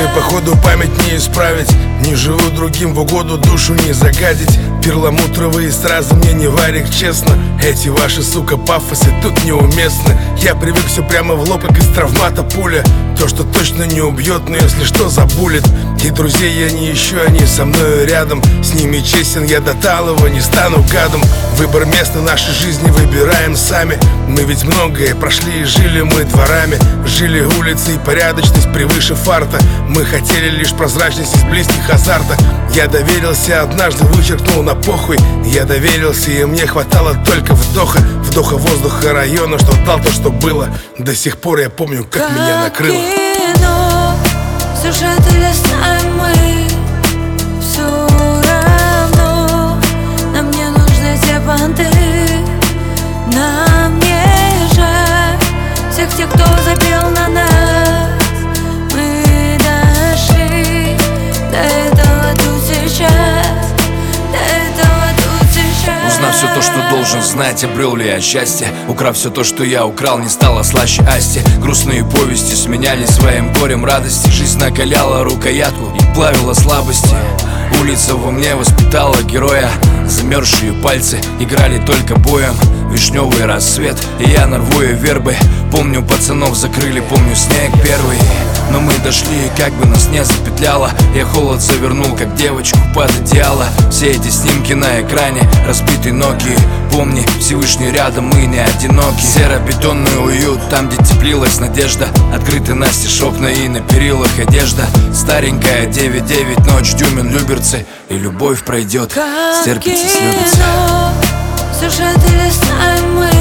Прошлое походу память не исправить, не живу другим в угоду, душу не загадить. Перламутровые сразу мне не варик, честно. Эти ваши, сука, пафосы тут неуместны. Я привык все прямо в лоб, как из травмата пуля. То, что точно не убьет, но если что, забулит. И друзей я не ищу, они со мною рядом. С ними честен я до талого, не стану гадом. Выбор места нашей жизни выбираем сами. Мы ведь многое прошли и жили мы дворами. Жили улицей, порядочность превыше фарта. Мы хотели лишь прозрачность из близких азарта. Я доверился, однажды вычеркнул на похуй. Я доверился, и мне хватало только вдоха. Вдоха воздуха района, что дал то, что было. До сих пор я помню, как меня накрыло. Кино, сюжеты листаем мы. Все равно нам не нужны те понты. Нам не жаль всех тех, кто забил на нас. Мы дошли до этого тут сейчас. До этого тут сейчас. Узнав все то, что должен знать, обрел ли я счастье. Украв все то, что я украл, не стало слаще Асти. Грустные повести сменялись своим горем радости. Жизнь накаляла рукоятку и плавила слабости. Улица во мне воспитала героя. Замерзшие пальцы играли только боем. Вишневый рассвет, и я на рву вербы. Помню, пацанов закрыли, помню снег первый. Но мы дошли, и как бы нас не запетляло. Я холод завернул, как девочку под одеяло. Все эти снимки на экране, разбитые ноги. Помни, Всевышний рядом, мы не одиноки. Серо-бетонный уют, там, где теплилась надежда. Открыты настежь окна и на перилах одежда. Старенькая 9-9, ночь, Дюмин, Люберцы. И любовь пройдет, стерпится, слюбится. Сюжеты листаем мы.